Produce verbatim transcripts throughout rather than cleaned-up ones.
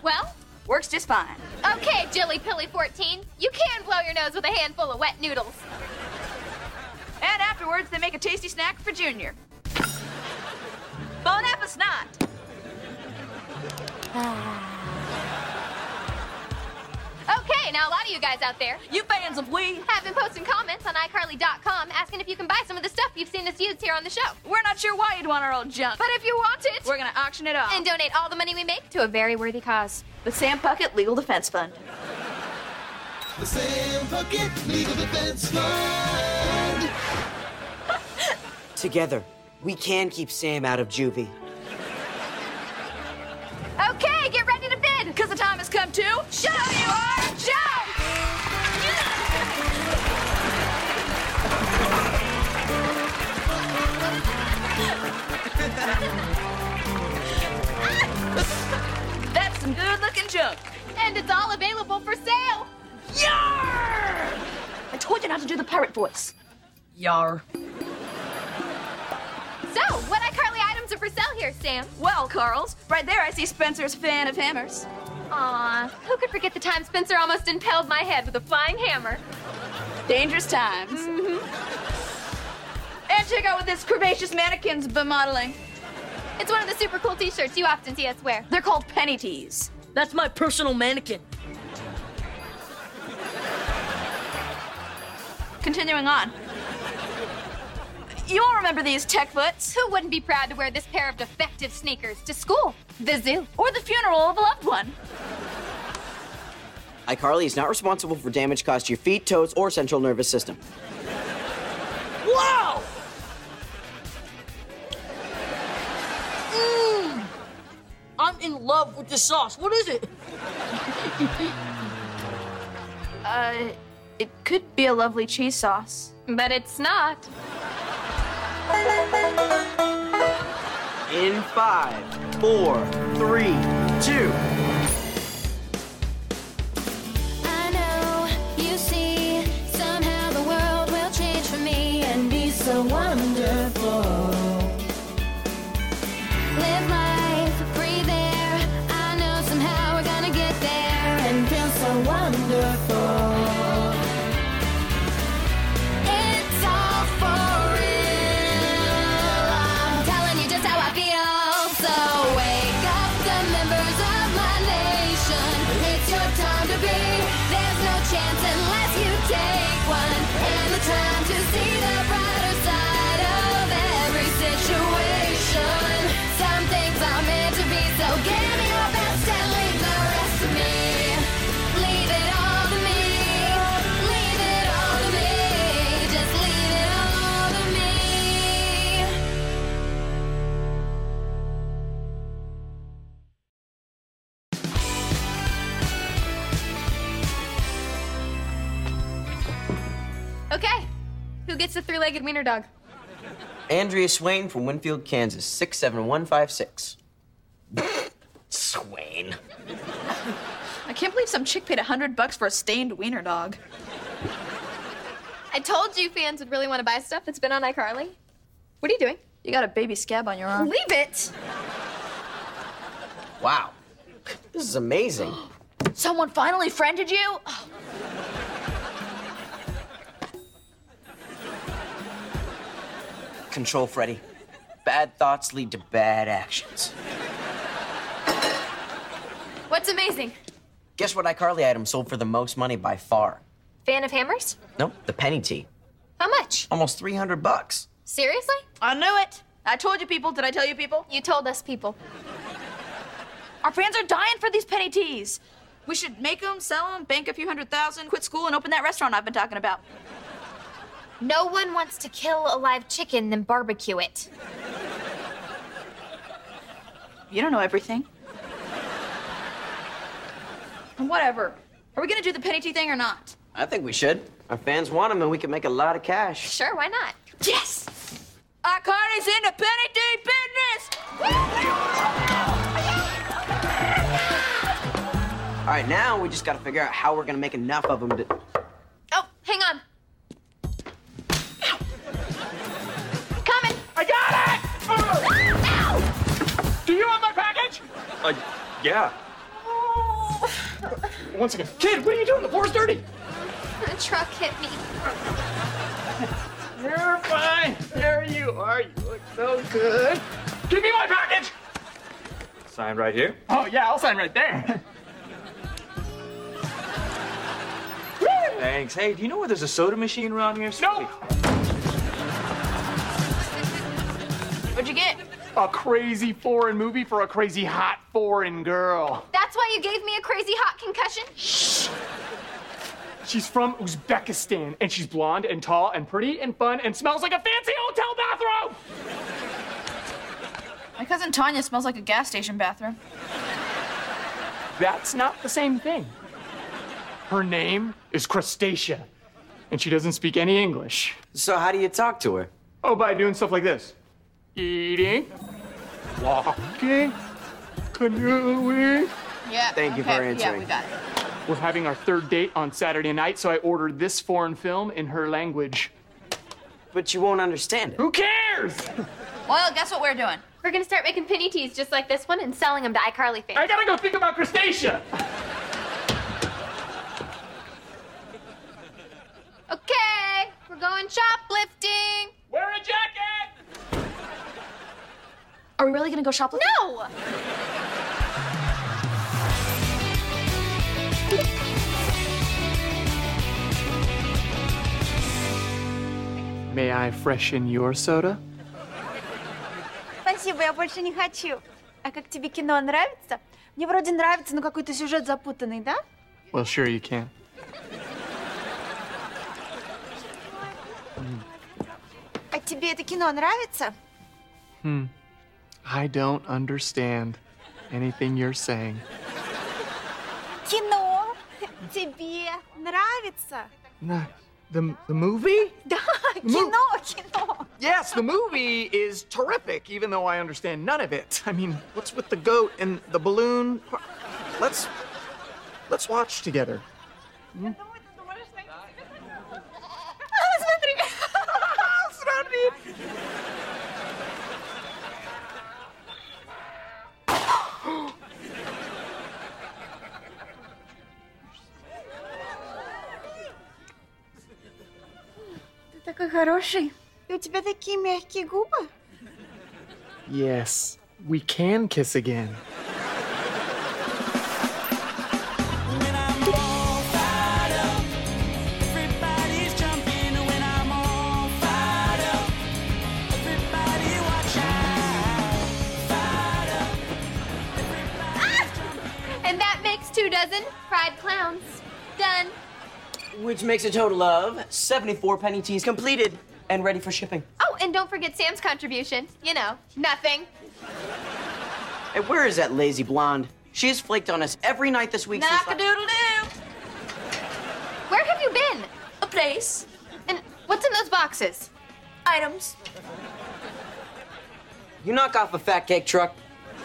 Well? Works just fine. Okay, Jilly Pilly fourteen. You can blow your nose with a handful of wet noodles. And afterwards, they make a tasty snack for Junior. Bon apple snot. Okay, now a lot of you guys out there You fans of we. have been posting comments on iCarly dot com asking if you can buy some of the stuff you've seen us use here on the show. We're not sure why you'd want our old junk, But if you want it, we're gonna auction it off. and donate all the money we make to a very worthy cause. The Sam Puckett Legal Defense Fund. The Sam Puckett Legal Defense Fund. Together, we can keep Sam out of juvie. Okay, get ready to bid. Because the time has come to show you our show! That's some good-looking junk. And it's all available for sale. Yar! I told you not to do the pirate voice. Yar. So, what iCarly items are for sale here, Sam? Well, Carls, right there I see Spencer's fan of hammers. Aw, who could forget the time Spencer almost impaled my head with a flying hammer? Dangerous times. Mm-hmm. And check out what this curvaceous mannequin's bemodeling. It's one of the super cool t-shirts you often see us wear. They're called penny tees. That's my personal mannequin. Continuing on. You all remember these tech foots? Who wouldn't be proud to wear this pair of defective sneakers to school, the zoo, Or the funeral of a loved one. iCarly is not responsible for damage caused to your feet, toes, or central nervous system. Wow! Mmm! I'm in love with this sauce. What is it? Uh, it could be a lovely cheese sauce. but it's not. In five, four, three, two. I know, you see, somehow the world will change for me and be so wonderful. Live life, breathe air. I know somehow we're gonna get there and feel so wonderful. It's all for real. I'm telling you just how I feel. So wake up, the members of my nation. It's your time to be. There's no chance unless you take one. And the time to see the brighter side of every situation. Some things are meant to be, so give me your best and leave the rest to me. Leave it all to me. Leave it all to me. Just leave it all to me. Okay, who gets the three-legged wiener dog? Andrea Swain from Winfield, Kansas, six seven one five six. Swain. I can't believe some chick paid a hundred bucks for a stained wiener dog. I told you fans would really want to buy stuff that's been on iCarly. What are you doing? You got a baby scab on your arm. Leave it! Wow. This is amazing. Someone finally friended you? Oh, Control, Freddy. Bad thoughts lead to bad actions. What's amazing? Guess what iCarly item sold for the most money by far? Fan of hammers? Nope, the penny tea. How much? Almost three hundred bucks. Seriously? I knew it. I told you people. Did I tell you people? You told us people. Our fans are dying for these penny teas. We should make them, sell them, bank a few hundred thousand, quit school, and open that restaurant I've been talking about. No one wants to kill a live chicken then barbecue it. You don't know everything. Whatever. Are we gonna do the penny tea thing or not? I think we should. Our fans want them, and we can make a lot of cash. Sure, why not? Yes! iCarly's in the penny tea business! All right, now we just got to figure out how we're gonna make enough of them to. Oh, hang on. Coming. I got it! Ow! Do you want my package? Uh, yeah. One second. Kid, what are you doing? The floor's dirty. The truck hit me. You're fine. There you are. You look so good. Give me my package. Sign right here. Oh, yeah, I'll sign right there. Thanks. Hey, do you know where there's a soda machine around here? No. What'd you get? A crazy foreign movie for a crazy hot foreign girl. That's why you gave me a crazy hot concussion? She's from Uzbekistan, and she's blonde and tall and pretty and fun and smells like a fancy hotel bathroom. My cousin Tanya smells like a gas station bathroom. That's not the same thing. Her name is Crustacea, and she doesn't speak any English. So how do you talk to her? Oh, by doing stuff like this. Eating, walking, canoeing. Yeah. Thank you okay. for answering. Yeah, we got it. We're having our third date on Saturday night, so I ordered this foreign film in her language. But you won't understand it. Who cares? Well, guess what we're doing? We're gonna start making penny teas just like this one and selling them to iCarly fans. I gotta go think about Crustacea. Okay, we're going shoplifting. Wear a jacket. Are we really gonna go shoplifting? No! May I freshen your soda? Спасибо, я больше не хочу. А как тебе кино нравится? Мне вроде нравится, но какой-то сюжет запутанный, да? Well, sure you can. А тебе это кино нравится? Hmm. I don't understand anything you're saying. Кино тебе нравится? No, the, the movie? Да, mo- кино, кино. Yes, the movie is terrific, even though I understand none of it. I mean, what's with the goat and the balloon? Let's let's watch together. Hmm? Смотри. Смотри. Ты такой хороший. И у тебя такие мягкие губы. Yes, we can kiss again. And that makes two dozen fried clowns. Done. Which makes a total of seventy-four penny teas completed and ready for shipping. Oh, and don't forget Sam's contribution. You know, nothing. Hey, where is that lazy blonde? She has flaked on us every night this week since... Knock-a-doodle-doo. Where have you been? A place. And what's in those boxes? Items. You knock off a fat cake truck.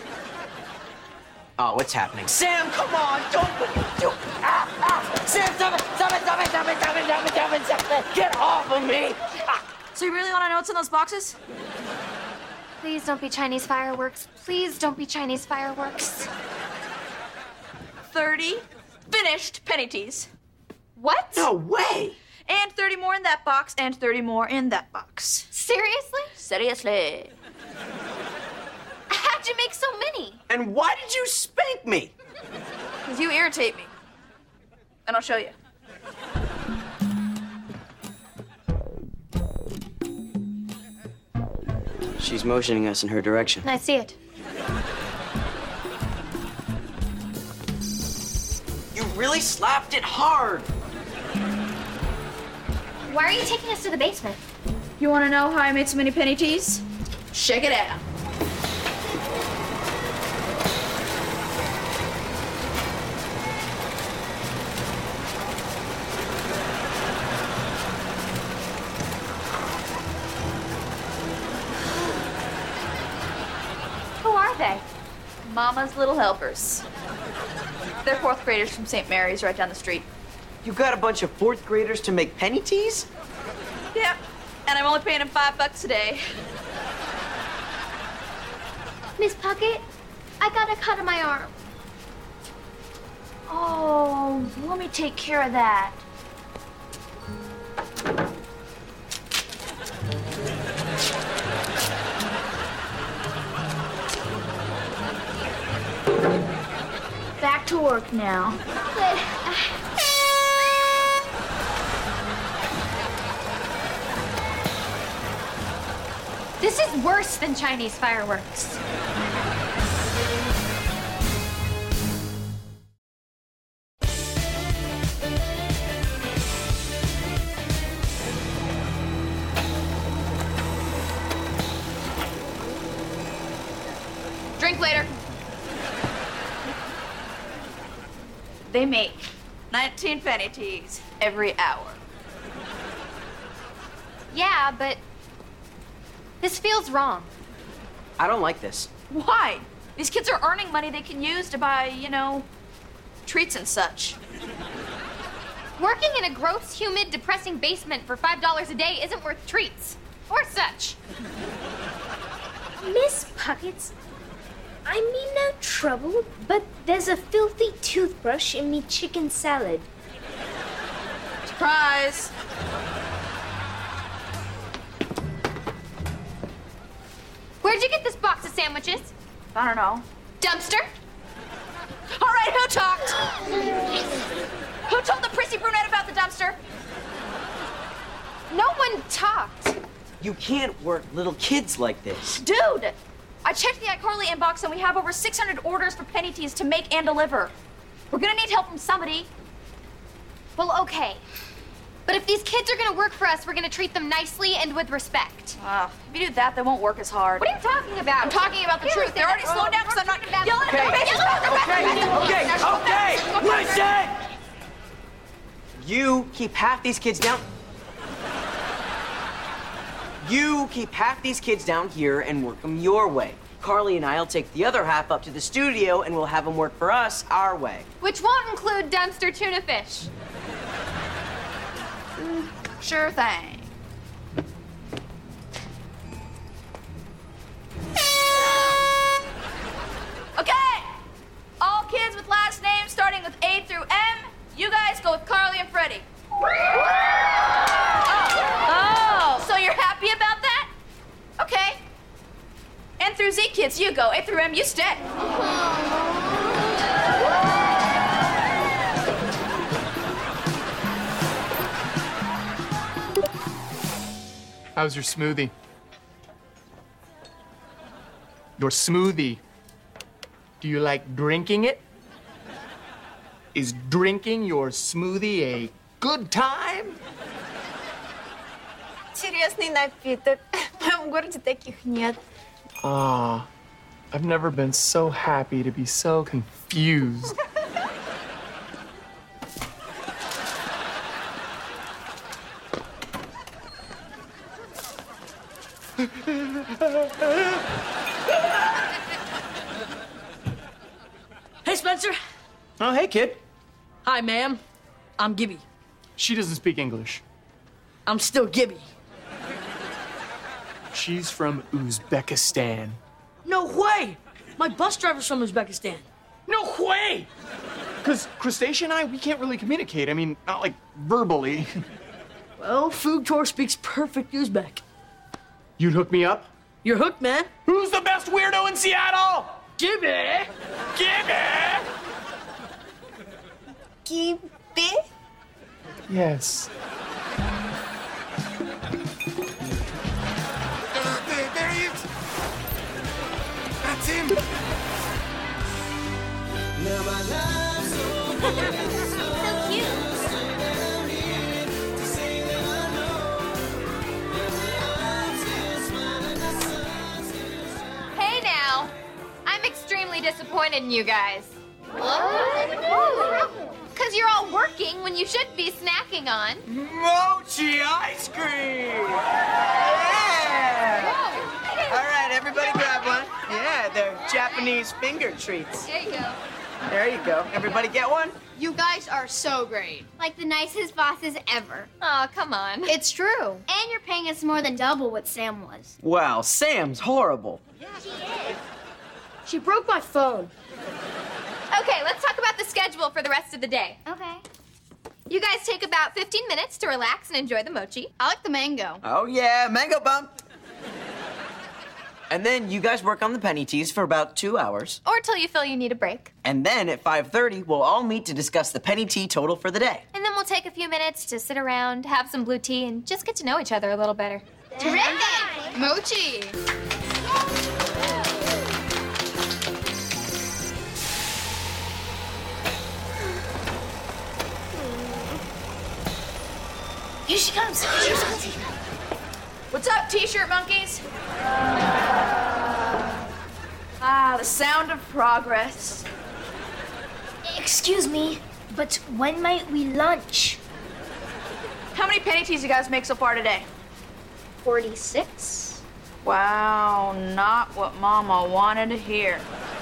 Oh, what's happening? Sam, come on! Don't put you do ah, ah. Sam, stop it! Stop it! Stop it! Stop it! Stop it! Stop it! Stop it! Stop it! Get off of me! Ah. So you really want to know what's in those boxes? Please don't be Chinese fireworks. Please don't be Chinese fireworks. thirty finished penny teas. What? No way! And thirty more in that box, and thirty more in that box. Seriously? Seriously. How'd you make so many? And why did you spank me? Because you irritate me. And I'll show you. She's motioning us in her direction. I see it. You really slapped it hard. Why are you taking us to the basement? You want to know how I made so many penny teas? Check it out. Who are they? Mama's Little Helpers. They're fourth graders from Saint Mary's right down the street. You got a bunch of fourth graders to make penny teas? Yep. And I'm only paying them five bucks a day. Miss Puckett, I got a cut on my arm. me take care of that. Back to work now. But, this is worse than Chinese fireworks. Drink later. They make nineteen penny teas every hour. Yeah, but this feels wrong. I don't like this. Why? These kids are earning money they can use to buy, you know, treats and such. Working in a gross, humid, depressing basement for five dollars a day isn't worth treats. Or such. Miss Puckets, I mean no trouble, but there's a filthy toothbrush in me chicken salad. Surprise! Where'd you get this box of sandwiches? I don't know. Dumpster? All right, who talked? Who told the prissy brunette about the dumpster? No one talked. You can't work little kids like this. Dude! I checked the iCarly inbox and we have over six hundred orders for penny teas to make and deliver. We're gonna need help from somebody. Well, okay. But if these kids are gonna work for us, we're gonna treat them nicely and with respect. Uh, if you do that, they won't work as hard. What are you talking about? I'm talking about the Here, truth. They're already we're- slowed down because I'm not we're talking yelling about- at them. Okay, okay, okay, listen! You keep half these kids down. You keep half these kids down here and work them your way. Carly and I'll take the other half up to the studio and we'll have them work for us our way. Which won't include dumpster tuna fish. Sure thing. Okay! All kids with last names starting with A through M, you guys go with Carly and Freddie. Oh, so you're happy about that? Okay. N through Z kids, you go. A through M, you stay. How's your smoothie? Your smoothie. Do you like drinking it? Is drinking your smoothie a good time? Интересный напиток. В моем городе таких нет. Ah, I've never been so happy to be so confused. Hey, Spencer. Oh, hey, kid. Hi, ma'am. I'm Gibby. She doesn't speak English. I'm still Gibby. She's from Uzbekistan. No way! My bus driver's from Uzbekistan. No way! Because Crustacea and I, we can't really communicate. I mean, not like verbally. Well, Fugtor speaks perfect Uzbek. You'd hook me up? You're hooked, man. Who's the best weirdo in Seattle? Gibby! Gibby! Гибби? Yes. There, there he is. That's him. Now my life's So cute. Hey now. I'm extremely disappointed in you guys. What? Because you're all working when you should be snacking on. Mochi ice cream! Yeah! All right, everybody grab one. Yeah, they're Japanese finger treats. There you go. There you go. Everybody get one? You guys are so great. Like the nicest bosses ever. Oh, come on. It's true. And you're paying us more than double what Sam was. Wow, Sam's horrible. She broke my phone. Okay, let's talk about the schedule for the rest of the day. Okay. You guys take about fifteen minutes to relax and enjoy the mochi. I like the mango. Oh, yeah, mango bump. And then you guys work on the penny teas for about two hours. Or till you feel you need a break. And then at five thirty, we'll all meet to discuss the penny tea total for the day. And then we'll take a few minutes to sit around, have some blue tea, and just get to know each other a little better. Terrific! Mochi! Here she comes. Here she comes. What's up, t-shirt monkeys? Ah, the sound of progress. Excuse me, but when might we lunch? How many penny teas you guys make so far today? forty-six? Wow, not what Mama wanted to hear.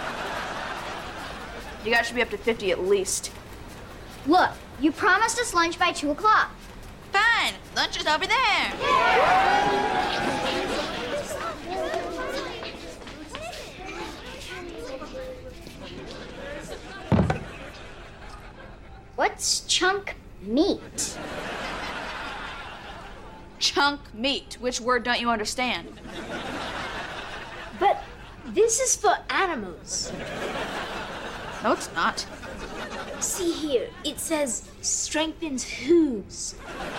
You guys should be up to fifty at least. Look, you promised us lunch by two o'clock. Fine, lunch is over there. What's chunk meat? Chunk meat. Which word don't you understand? But this is for animals. No, it's not. See here, it says strengthens hooves.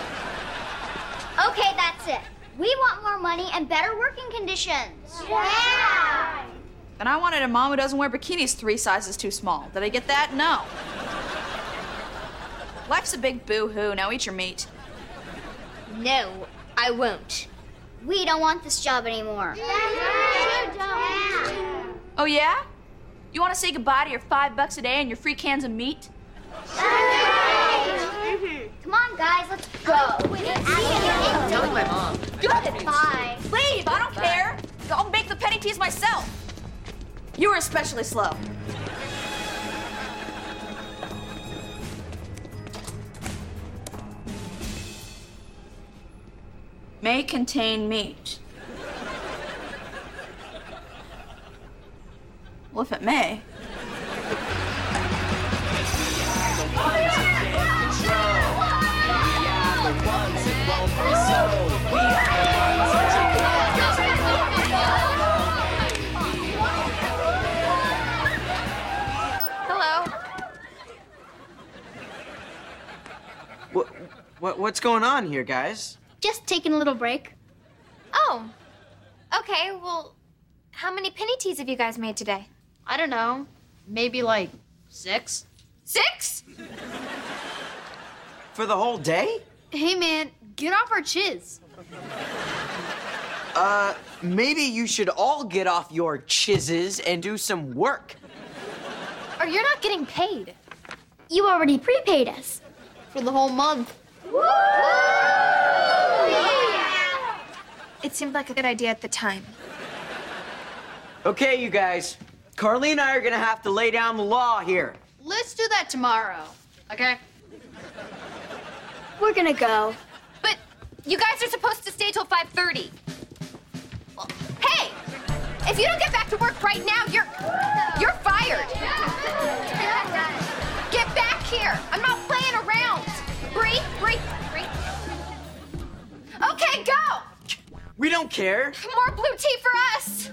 Okay, that's it. We want more money and better working conditions. Yeah! And I wanted a mom who doesn't wear bikinis three sizes too small. Did I get that? No. Life's a big boo-hoo. Now eat your meat. No, I won't. We don't want this job anymore. Oh, yeah? You want to say goodbye to your five bucks a day and your free cans of meat? Come on, guys, let's go. I'm telling my mom. Good. Bye. Leave. I don't care. I'll make the penny teas myself. You were especially slow. May contain meat. Well, if it may. Hello. What, what, what's going on here, guys? Just taking a little break. Oh. Okay, well, how many penny teas have you guys made today? I don't know. Maybe like six? Six? For the whole day? Hey, man, get off our chiz. Uh, maybe you should all get off your chizzes and do some work. Or you're not getting paid. You already prepaid us. For the whole month. It seemed like a good idea at the time. Okay, you guys. Carly and I are gonna have to lay down the law here. Let's do that tomorrow, okay? We're gonna go. But you guys are supposed to stay till five thirty. Well, hey! If you don't get back to work right now, you're... you're fired. Get back here. I'm not playing around. Bree, Bree, Bree. Okay, go! We don't care. More blue tea for us.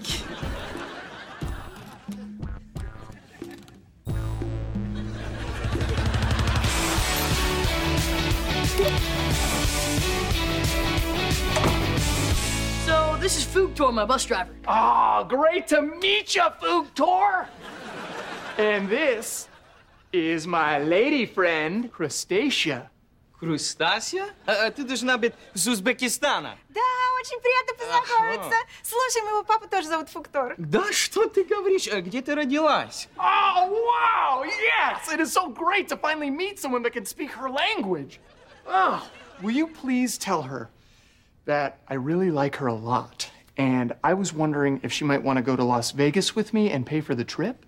So, this is Food Tour, my bus driver. Ah, great to meet you, Food Tour. And this is my lady friend, Crustacia. Крустасия? А, а ты должна быть с Узбекистана. Да, очень приятно познакомиться. Слушай, моего папу тоже зовут Фуктор. Да что ты говоришь? А где ты родилась? Oh, wow! Yes! It is so great to finally meet someone that can speak her language. Oh, will you please tell her that I really like her a lot, and I was wondering if she might want to go to Las Vegas with me and pay for the trip?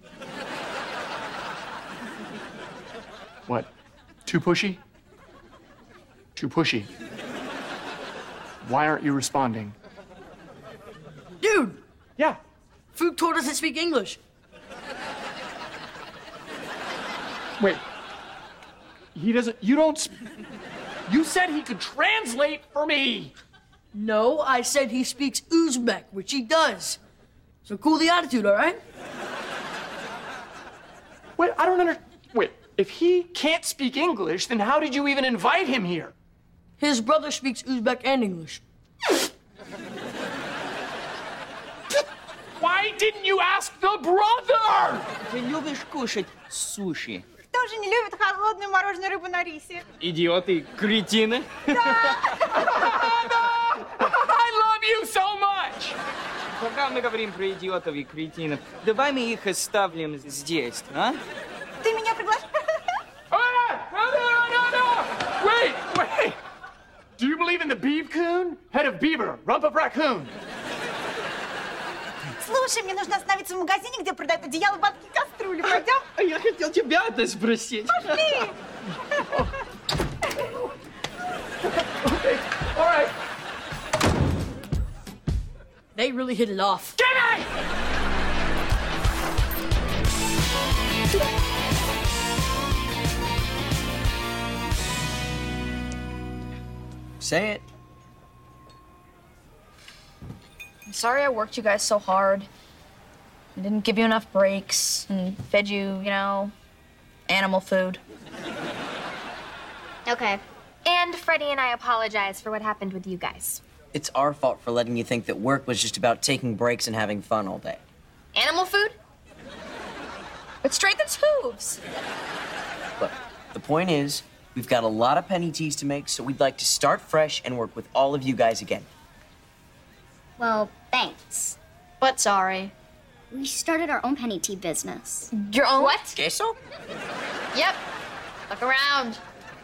What? Too pushy? Too pushy. Why aren't you responding? Dude! Yeah. Food Tour doesn't speak English. Wait. He doesn't, you don't, sp- you said he could translate for me. No, I said he speaks Uzbek, which he does. So cool the attitude, all right? Wait, I don't understand. Wait, if he can't speak English, then how did you even invite him here? His brother speaks Uzbek and English. Why didn't you ask the brother? Ты любишь кушать суши? Кто же не любит холодную мороженую рыбу на рисе? Идиоты, кретины. I love you so much. Пока мы говорим про идиотов и кретинов, давай мы их оставим здесь, а? Ты меня приглашаешь? No, no, no, no! Wait, wait! Do you believe in the Beav Coon? Head of Beaver, rump of raccoon. Слушай, мне нужно остановиться в магазине, где продают одеяло, банки, кастрюли. Пойдем? А я хотел тебя это спросить. Пошли! Okay, all right. They really hit it off. Get it! Say it. I'm sorry I worked you guys so hard. I didn't give you enough breaks and fed you, you know, animal food. Okay. And Freddie and I apologize for what happened with you guys. It's our fault for letting you think that work was just about taking breaks and having fun all day. Animal food? It strengthens hooves. Look, the point is, we've got a lot of penny teas to make, so we'd like to start fresh and work with all of you guys again. Well, thanks. But sorry. We started our own penny tea business. Your own? What? Queso? Yep. Look around.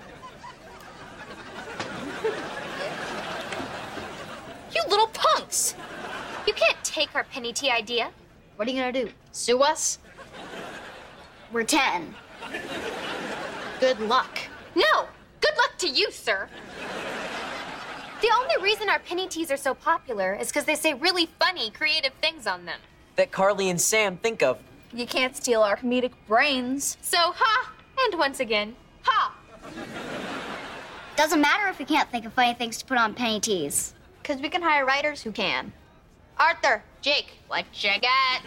You little punks! You can't take our penny tea idea. What are you gonna do? Sue us? We're ten. Good luck. No! Good luck to you, sir. The only reason our penny teas are so popular is because they say really funny, creative things on them. That Carly and Sam think of. You can't steal our comedic brains. So, ha! And once again, ha! Doesn't matter if we can't think of funny things to put on penny teas. Because we can hire writers who can. Arthur, Jake, what you got?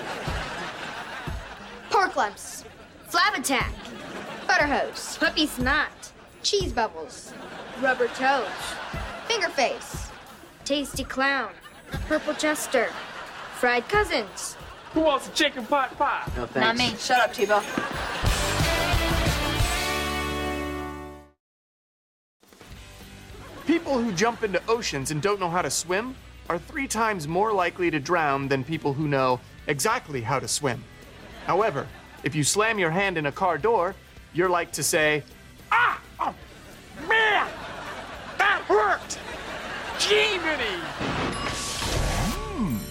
Pork lumps. Flab attack. Butter hose. Puppy snot. Cheese bubbles. Rubber toes. Finger face. Tasty clown. Purple Chester. Fried cousins. Who wants a chicken pot pie? No thanks. Not me. Shut up, Tebow. People who jump into oceans and don't know how to swim are three times more likely to drown than people who know exactly how to swim. However, if you slam your hand in a car door, you're like to say, ah, oh, man, that hurt. Gee, Minnie. Mm.